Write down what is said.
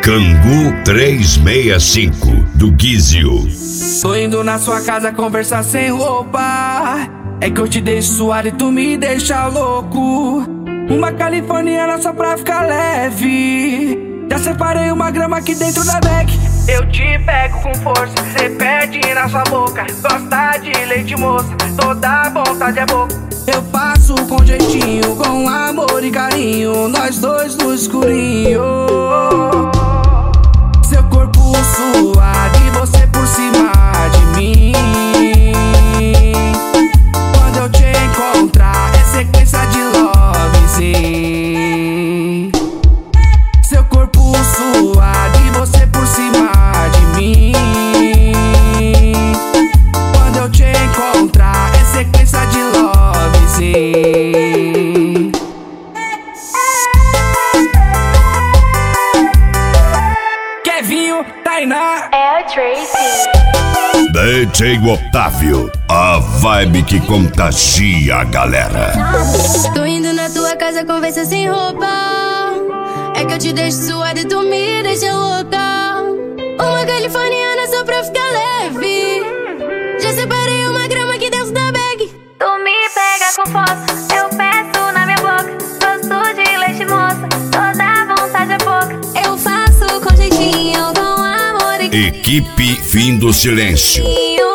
Cangu 365 do Guizio. Tô indo na sua casa conversar sem roupa. É que eu te deixo suado e tu me deixa louco. Uma californiana só pra ficar leve. Já separei uma grama aqui dentro da bag. Eu te pego com força, cê perde na sua boca. Gosta de leite moça, toda vontade é boca. Eu faço com jeitinho, com amor e carinho, nós dois no escurinho. Seu corpo suado e você por cima de mim. Quando eu te encontrar é sequência de love, sim. Seu corpo suado e você por cima de mim. Quando eu te encontrar é sequência de love, sim. Kevinho, Tainá, é o Tracy. DJ Otávio, a vibe que contagia a galera. Tô indo na tua casa conversa sem roupa. É que eu te deixo suada e tu me deixa louca. Uma californiana só pra ficar leve. Já separei uma grama aqui dentro da bag. Tu me pega com força, eu peço na minha boca. Gosto de leite moça, toda vontade é pouca. Eu faço com jeitinho, com amor e Equipe Fim do Silêncio. carinho.